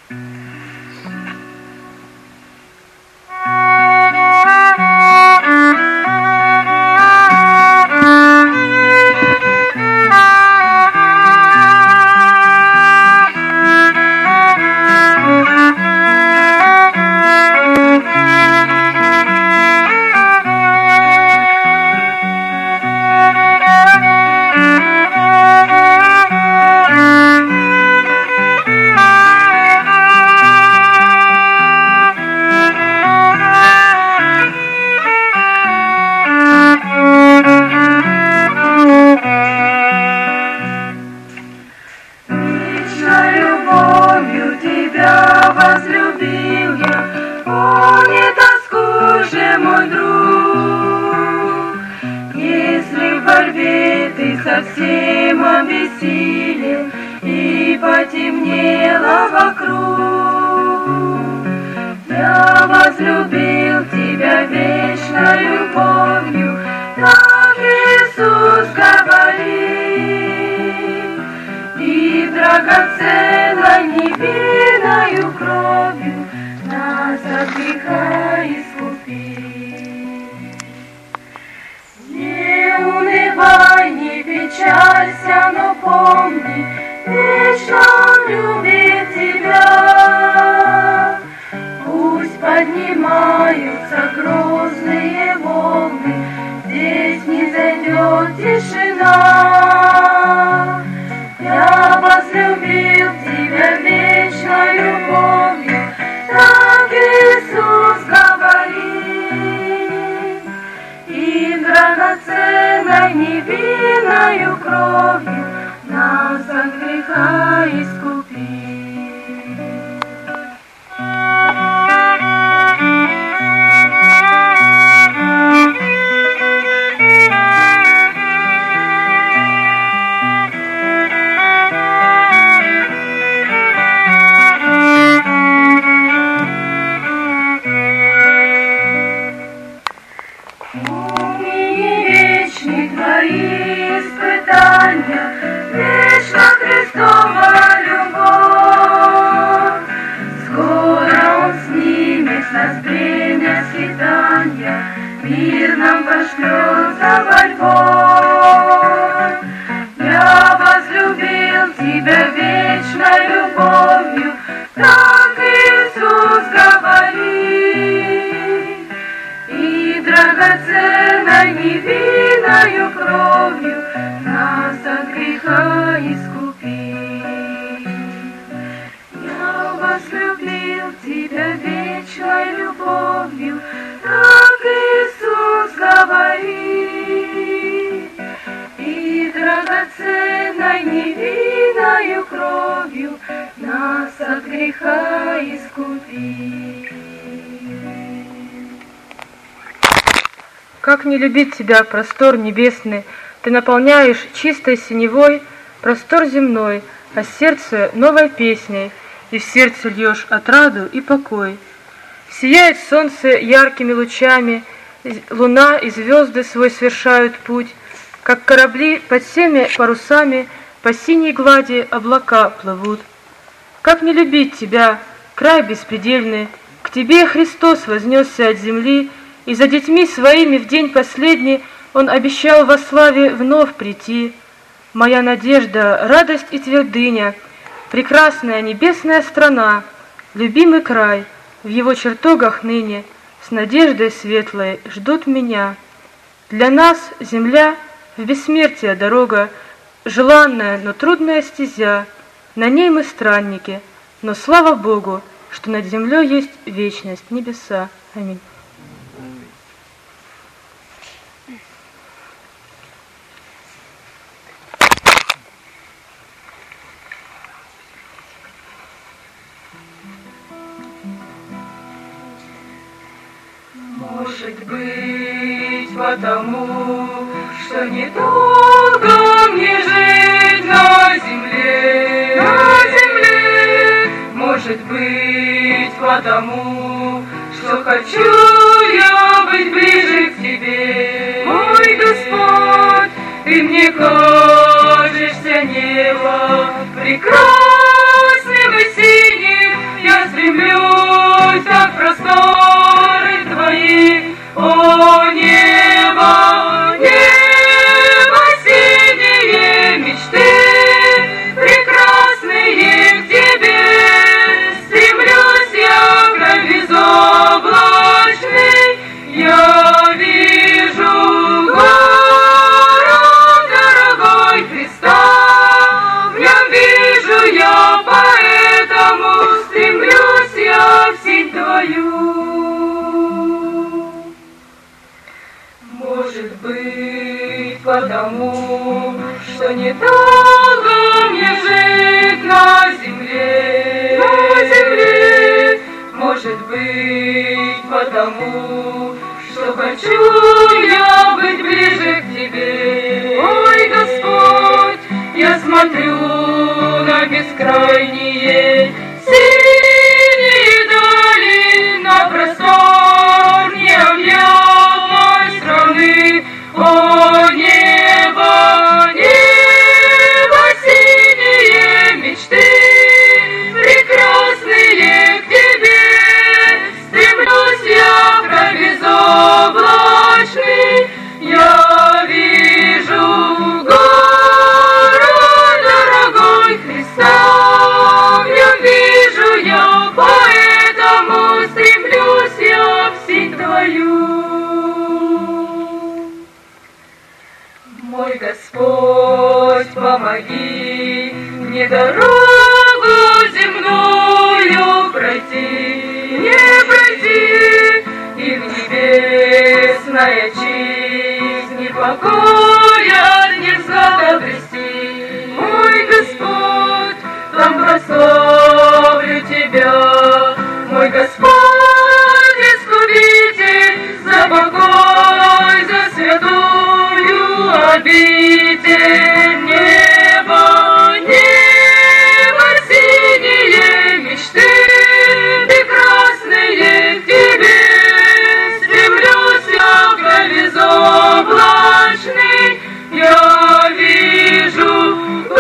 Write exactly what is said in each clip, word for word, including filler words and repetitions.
Совсем обессилел и потемнело вокруг. Я возлюбил тебя вечной любовью, так Иисус говорит, и драгоценной невинною кровью нас от греха искупил. Не унывай, не печалься, но помни, вечно Он любит тебя. Пусть поднимаются грозные волны, здесь не зайдет тишина. Я возлюбил тебя вечной любовью, так Иисус говорит, и драгоценной невинною кровью нас от греха искупил. Вечно Христова любовь, скоро Он снимет с нас бремя скитанья, мир нам пошлет за Львов. Я возлюбил тебя вечной любовью, так Иисус говорит, и драгоценной невинною кровью нас от греха искупил. Я возлюбил тебя вечной любовью, так Иисус говорит, и драгоценной невинною кровью нас от греха искупил. Как не любить тебя, простор небесный, ты наполняешь чистой синевой простор земной, а сердце новой песней, и в сердце льешь отраду и покой. Сияет солнце яркими лучами, луна и звезды свой свершают путь, как корабли под всеми парусами по синей глади облака плывут. Как не любить тебя, край беспредельный, к тебе Христос вознесся от земли, и за детьми своими в день последний Он обещал во славе вновь прийти. Моя надежда, радость и твердыня, прекрасная небесная страна, любимый край, в его чертогах ныне с надеждой светлой ждут меня. Для нас земля в бессмертие дорога, желанная, но трудная стезя. На ней мы странники, но слава Богу, что над землей есть вечность, небеса. Аминь. Может быть, потому, что недолго мне жить на земле, на земле. Может быть, потому, что хочу я быть ближе к тебе, мой Господь. Ты мне кажешься небо прекрасным и синим, и потому, что хочу я быть ближе к Тебе. Ой, Господь, я смотрю на бескрайние синие дали, на простор необъятной страны. О, небо, небо, синие мечты, прекрасные к Тебе, стремлюсь я в край безоблачный, я вижу город дорогой Христа, в нем вижу я, поэтому стремлюсь я в сеть Твою. Мой Господь, помоги мне дорогу земную пройти, не пройти, и в небесная жизнь покоя не взгляд обрести. Мой Господь, там прославлю Тебя, мой Господь, Искупитель, за покой, за святую обитель. Небо, небо, синие мечты, прекрасные к Тебе, стремлюсь я в край безоблачный, я вижу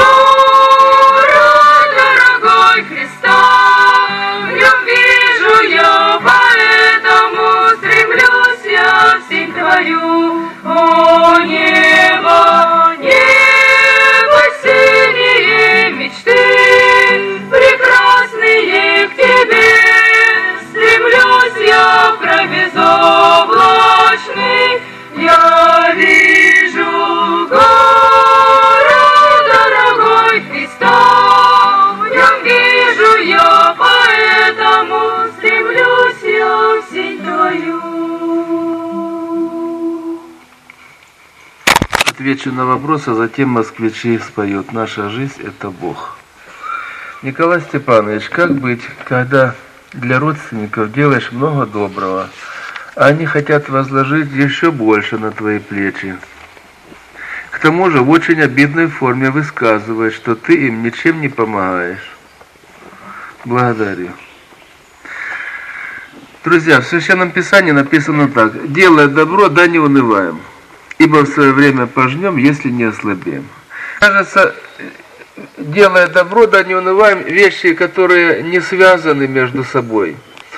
город дорогой Христа, в нем вижу я, поэтому стремлюсь я в сеть Твою. О, небо, небо, синие мечты, прекрасные к Тебе, стремлюсь я в край безоблачный, я вижу город дорогой Христа, в нем вижу я, поэтому стремлюсь я в сеть Твою. Отвечу на вопрос, а затем москвичи споют «Наша жизнь – это Бог». Николай Степанович, как быть, когда для родственников делаешь много доброго, а они хотят возложить еще больше на твои плечи? К тому же в очень обидной форме высказываешь, что ты им ничем не помогаешь. Благодарю. Друзья, в Священном Писании написано так: «Делая добро, да не унываем, ибо в свое время пожнем, если не ослабеем». Кажется, делая добро, да не унываем, вещи, которые не связаны между собой.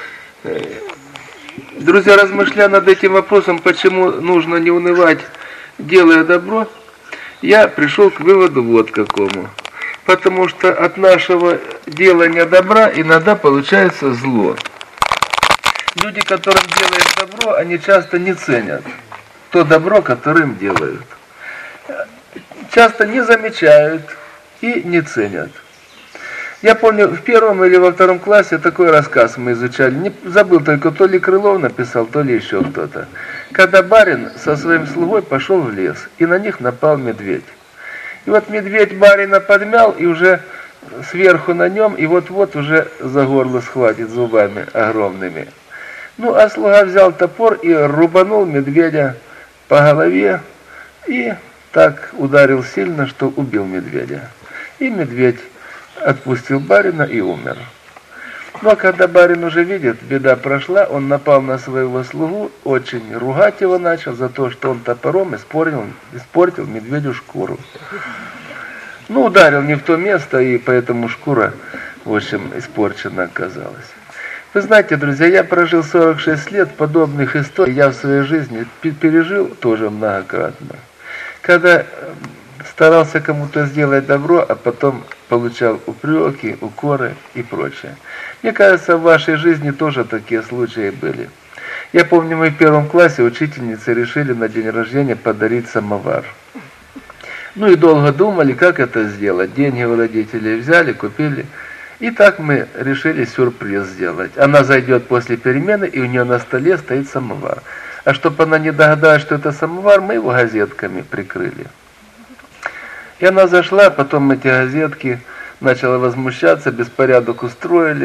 Друзья, размышляя над этим вопросом, почему нужно не унывать, делая добро, я пришел к выводу вот какому. Потому что от нашего делания добра иногда получается зло. Люди, которым делаешь добро, они часто не ценят то добро, которое им делают. Часто не замечают и не ценят. Я помню, в первом или во втором классе такой рассказ мы изучали. Не забыл только, то ли Крылов написал, то ли еще кто-то. Когда барин со своим слугой пошел в лес, и на них напал медведь. И вот медведь барина подмял, и уже сверху на нем, и вот-вот уже за горло схватит зубами огромными. Ну, а слуга взял топор и рубанул медведя по голове, и так ударил сильно, что убил медведя. И медведь отпустил барина и умер. Но когда барин уже видит, беда прошла, он напал на своего слугу, очень ругать его начал за то, что он топором испортил, испортил медведю шкуру. Ну, ударил не в то место, и поэтому шкура, в общем, испорчена оказалась. Вы знаете, друзья, я прожил сорок шесть лет, подобных историй я в своей жизни пережил тоже многократно. Когда старался кому-то сделать добро, а потом получал упреки, укоры и прочее. Мне кажется, в вашей жизни тоже такие случаи были. Я помню, мы в первом классе учительницы решили на день рождения подарить самовар. Ну и долго думали, как это сделать. Деньги у родителей взяли, купили. И так мы решили сюрприз сделать. Она зайдет после перемены, и у нее на столе стоит самовар. А чтобы она не догадалась, что это самовар, мы его газетками прикрыли. И она зашла, потом эти газетки начала возмущаться, беспорядок устроили.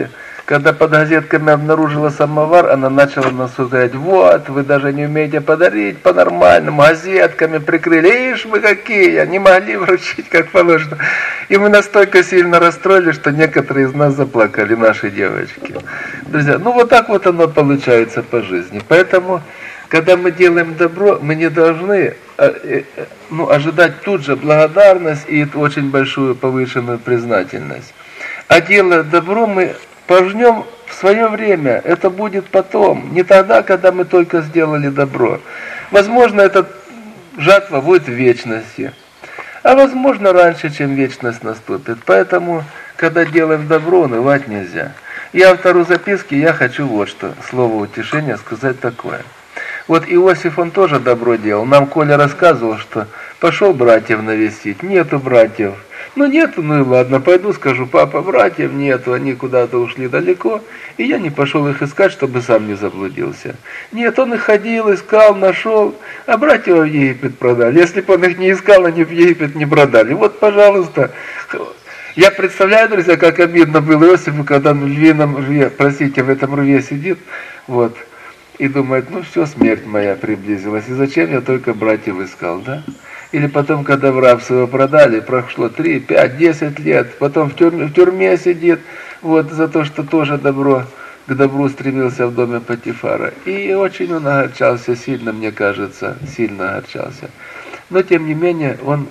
Когда под газетками обнаружила самовар, она начала нас говорить: вот, вы даже не умеете подарить по-нормальному, газетками прикрыли, ишь вы какие, не могли вручить как положено. И мы настолько сильно расстроились, что некоторые из нас заплакали, наши девочки. Друзья, ну вот так вот оно получается по жизни. Поэтому, когда мы делаем добро, мы не должны ну, ожидать тут же благодарность и очень большую повышенную признательность. А делая добро, мы пожнем в свое время, это будет потом, не тогда, когда мы только сделали добро. Возможно, эта жатва будет в вечности, а возможно, раньше, чем вечность наступит. Поэтому, когда делаем добро, унывать нельзя. И автору записки я хочу вот что, слово утешения, сказать такое. Вот Иосиф, он тоже добро делал. Нам Коля рассказывал, что пошел братьев навестить, нету братьев. Ну нету, ну и ладно, пойду скажу: папа, братьев нету, они куда-то ушли далеко, и я не пошел их искать, чтобы сам не заблудился. Нет, он их ходил, искал, нашел, а братьев в Египет продали. Если бы он их не искал, они в Египет не продали. Вот, пожалуйста. Я представляю, друзья, как обидно было Иосифу, когда он в львином рве, простите, в этом рве сидит, вот, и думает: ну все, смерть моя приблизилась, и зачем я только братьев искал, да? Или потом, когда в рабство его продали, прошло три, пять, десять лет, потом в тюрьме, в тюрьме сидит, вот, за то, что тоже добро, к добру стремился в доме Потифара. И очень он огорчался, сильно, мне кажется, сильно огорчался. Но, тем не менее, он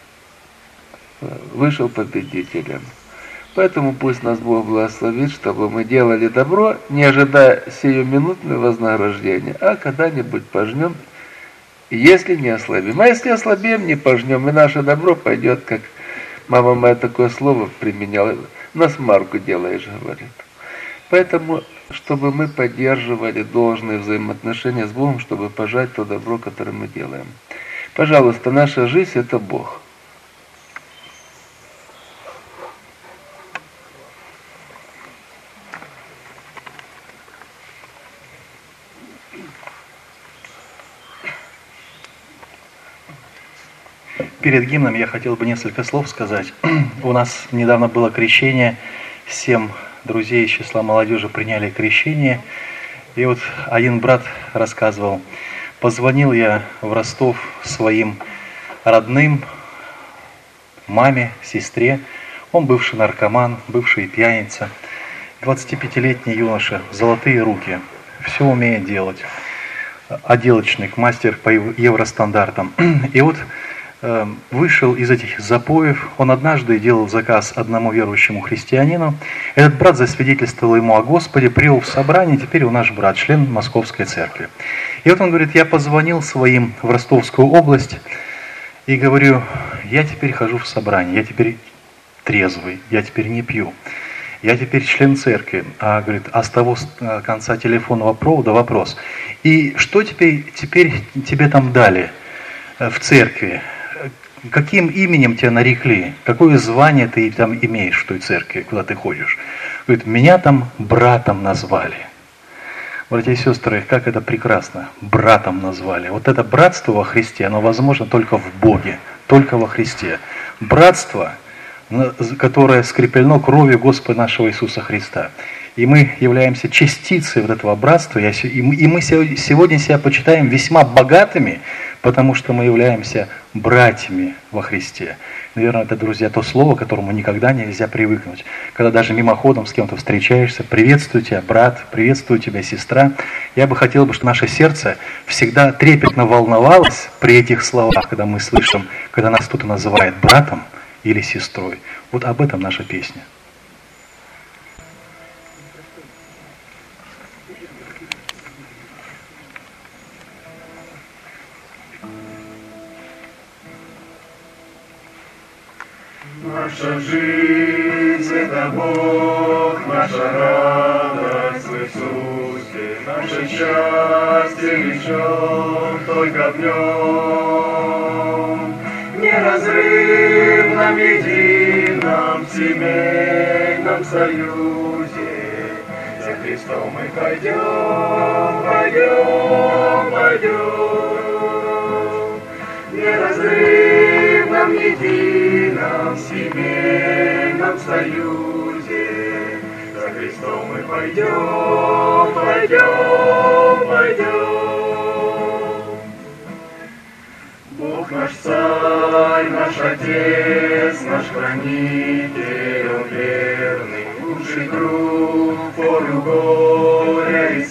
вышел победителем. Поэтому пусть нас Бог благословит, чтобы мы делали добро, не ожидая сиюминутного вознаграждения, а когда-нибудь пожнем, если не ослабим. А если ослабим, не пожнем, и наше добро пойдет, как мама моя такое слово применяла: на смарку делаешь, говорит. Поэтому, чтобы мы поддерживали должные взаимоотношения с Богом, чтобы пожать то добро, которое мы делаем. Пожалуйста, наша жизнь – это Бог. Перед гимном я хотел бы несколько слов сказать. У нас недавно было крещение, семь друзей из числа молодежи приняли крещение. И вот один брат рассказывал: позвонил я в Ростов своим родным, маме, сестре. Он бывший наркоман, бывший пьяница, двадцатипятилетний юноша, золотые руки, все умеет делать. Отделочник, мастер по евростандартам. И вот вышел из этих запоев. Он однажды делал заказ одному верующему христианину. Этот брат засвидетельствовал ему о Господе, привел в собрание, теперь он наш брат, член Московской церкви. И вот он говорит: я позвонил своим в Ростовскую область и говорю: я теперь хожу в собрание, я теперь трезвый, я теперь не пью, я теперь член церкви. А, говорит, а с того конца телефонного провода вопрос: и что теперь, теперь тебе там дали в церкви? Каким именем тебя нарекли? Какое звание ты там имеешь в той церкви, куда ты ходишь? Говорит: меня там братом назвали. Братья и сестры, как это прекрасно. Братом назвали. Вот это братство во Христе, оно возможно только в Боге, только во Христе. Братство, которое скреплено кровью Господа нашего Иисуса Христа. И мы являемся частицей вот этого братства, и мы сегодня себя почитаем весьма богатыми, потому что мы являемся братьями во Христе. Наверное, это, друзья, то слово, к которому никогда нельзя привыкнуть. Когда даже мимоходом с кем-то встречаешься: приветствую тебя, брат, приветствую тебя, сестра. Я бы хотел, чтобы наше сердце всегда трепетно волновалось при этих словах, когда мы слышим, когда нас кто-то называет братом или сестрой. Вот об этом наша песня. Наша жизнь – это Бог, наша радость в Иисусе, наше счастье лишь Он, только в Нем. В неразрывном, едином, семейном союзе за Христом мы пойдем, пойдем, пойдем. В неразрывном, едином, семейном союзе за Христом мы пойдем. пойдем, пойдем, пойдем. Бог наш Царь, наш Отец, наш Хранитель, Он верный, лучший друг, пору горя и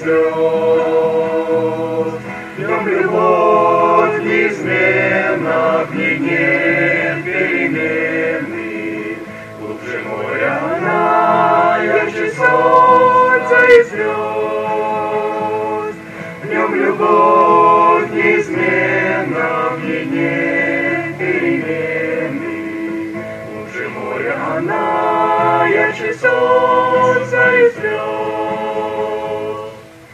слез. В нем любовь неизменна, в ней нет перемены. Глубже моря она, ярче солнца и звезд. В нем любовь неизменна, в ней нет перемены. Глубже моря она, ярче солнца и звезд.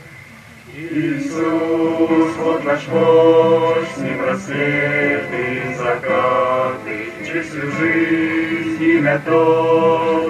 Иисус, вот наш вождь, с ним рассветы, закаты, через всю жизнь имя то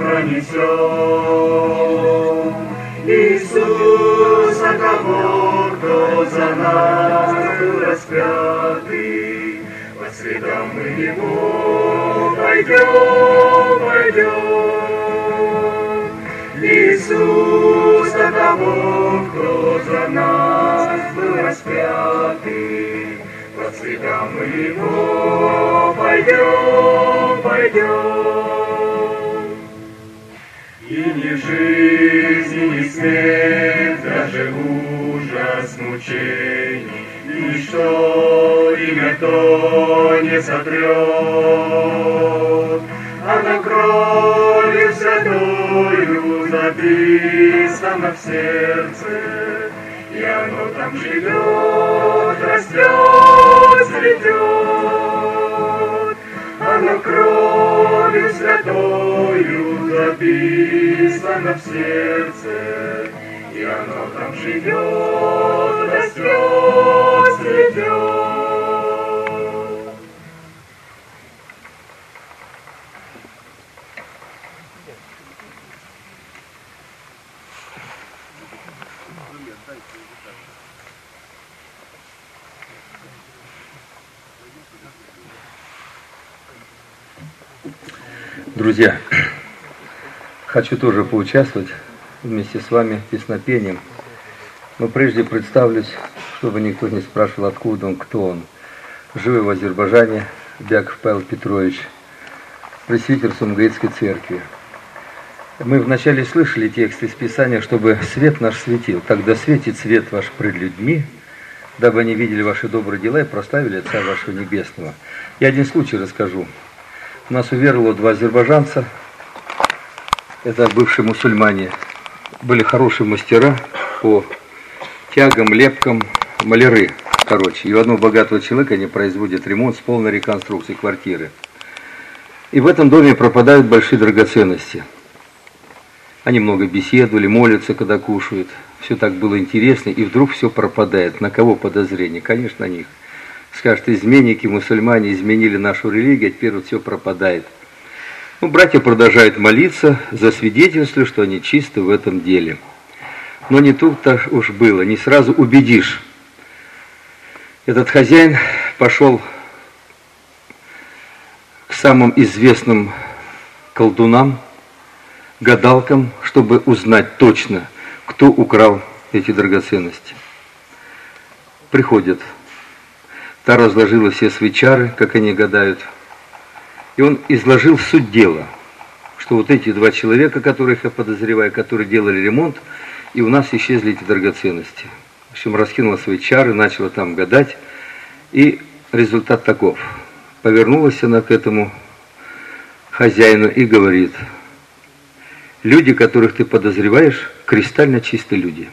пронесем. Иисус, а того, кто за нас был распятый, по следам мы Его пойдем, пойдем. Иисус, а того, кто за нас был распятый, по следам мы Его пойдем, пойдем. И ни жизнь, и ни смерть, даже ужас мучений, и ничто имя то не сотрет. Оно кровью святою записано в сердце, и оно там живет, растет, цветет. Оно кровью святою записано в сердце, и оно там живет, растет, цветет. Друзья, хочу тоже поучаствовать вместе с вами в песнопении. Но прежде представлюсь, чтобы никто не спрашивал, откуда он, кто он. Живой в Азербайджане Бяков Павел Петрович, пресвитер Сумгаитской церкви. Мы вначале слышали текст из Писания, чтобы свет наш светил. Тогда светит свет ваш пред людьми, дабы они видели ваши добрые дела и прославили Отца вашего Небесного. Я один случай расскажу. У нас уверовало два азербайджанца, это бывшие мусульмане, были хорошие мастера по тягам, лепкам, маляры, короче. И у одного богатого человека они производят ремонт с полной реконструкцией квартиры. И в этом доме пропадают большие драгоценности. Они много беседовали, молятся, когда кушают. Все так было интересно, и вдруг все пропадает. На кого подозрение? Конечно, на них. Скажут, изменники, мусульмане изменили нашу религию, а теперь вот все пропадает. Ну, братья продолжают молиться, засвидетельствуя, что они чисты в этом деле. Но не тут-то уж было, не сразу убедишь. Этот хозяин пошел к самым известным колдунам, гадалкам, чтобы узнать точно, кто украл эти драгоценности. Приходят. Та разложила все свои чары, как они гадают. И он изложил суть дела, что вот эти два человека, которых я подозреваю, которые делали ремонт, и у нас исчезли эти драгоценности. В общем, раскинула свои чары, начала там гадать, и результат таков. Повернулась она к этому хозяину и говорит: люди, которых ты подозреваешь, кристально чистые люди.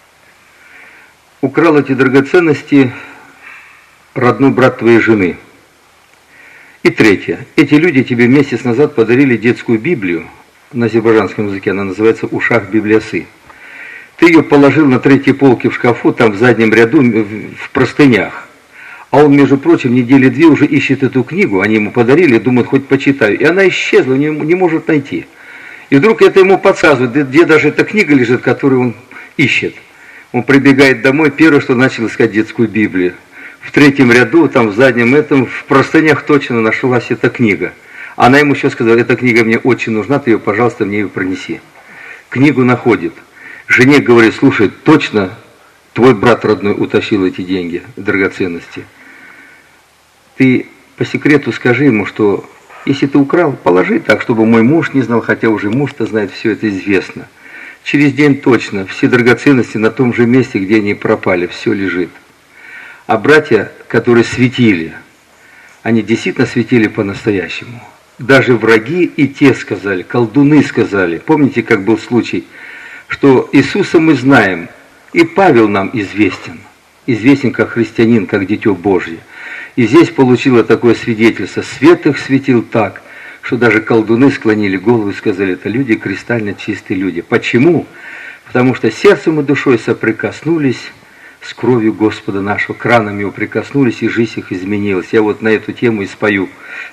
Украл эти драгоценности родной брат твоей жены. И третье. Эти люди тебе месяц назад подарили детскую Библию на азербайджанском языке, она называется «Ушах Библиясы». Ты ее положил на третьей полке в шкафу, там в заднем ряду, в простынях. А он, между прочим, недели две уже ищет эту книгу, они ему подарили, думает, хоть почитаю. И она исчезла, не, не может найти. И вдруг это ему подсказывает, где даже эта книга лежит, которую он ищет. Он прибегает домой, первое, что начал искать детскую Библию. В третьем ряду, там в заднем этом, в простынях точно нашлась эта книга. Она ему еще сказала: эта книга мне очень нужна, ты ее, пожалуйста, мне ее пронеси. Книгу находит. Жене говорит: слушай, точно твой брат родной утащил эти деньги, драгоценности. Ты по секрету скажи ему, что если ты украл, положи так, чтобы мой муж не знал, хотя уже муж-то знает, все это известно. Через день точно все драгоценности на том же месте, где они пропали, все лежит. А братья, которые светили, они действительно светили по-настоящему. Даже враги и те сказали, колдуны сказали. Помните, как был случай, что Иисуса мы знаем, и Павел нам известен. Известен как христианин, как дитё Божье. И здесь получило такое свидетельство. Свет их светил так, что даже колдуны склонили голову и сказали: это люди, кристально чистые люди. Почему? Потому что сердцем и душой соприкоснулись с кровью Господа нашего, к ранам его прикоснулись, и жизнь их изменилась. Я вот на эту тему и спою.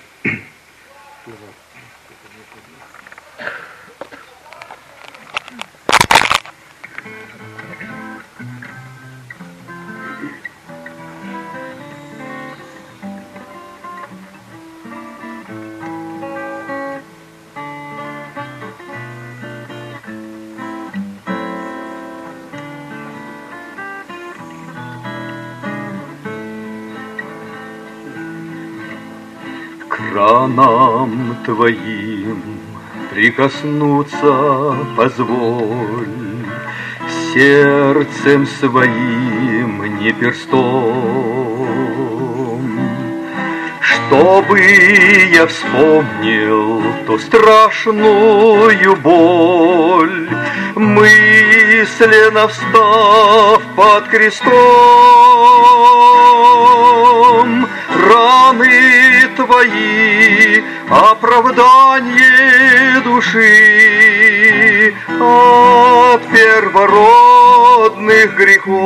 К ранам твоим прикоснуться позволь, сердцем своим, не перстом, чтобы я вспомнил ту страшную боль, мысленно встав под крестом. Раны твои, оправдание души от первородных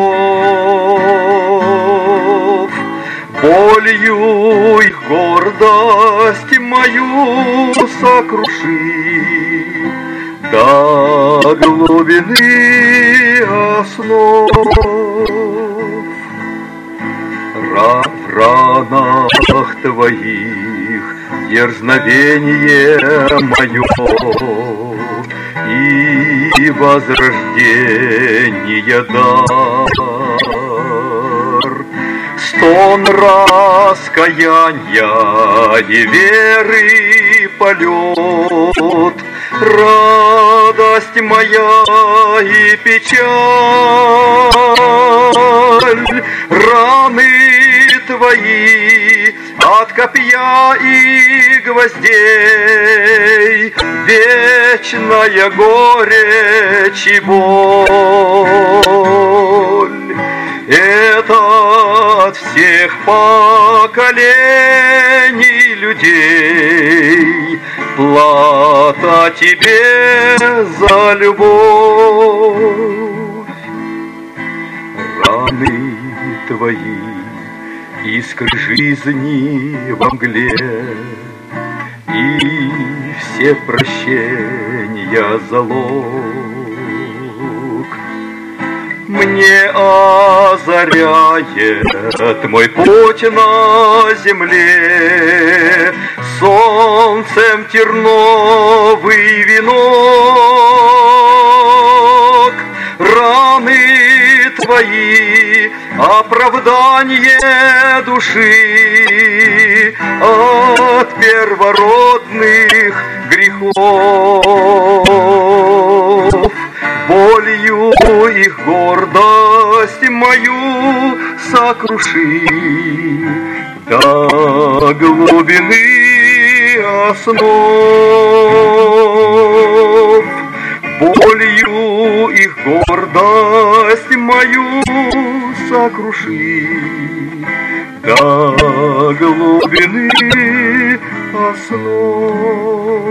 грехов. Болью их гордость мою сокруши до глубины основ. В ранах твоих дерзновение мое и возрождение дар. Стон раскаяния и веры полет, радость моя и печаль. Раны твои от копья и гвоздей, вечная горечь и боль. Это от всех поколений людей плата тебе за любовь. Раны твои, искры жизни во мгле, и все прощения залог. Мне озаряет мой путь на земле солнцем терновый венок. Раны твои, оправдание души от первородных грехов. Болью их гордость мою сокруши до глубины основ. Болью их гордость мою сокруши до глубины основ.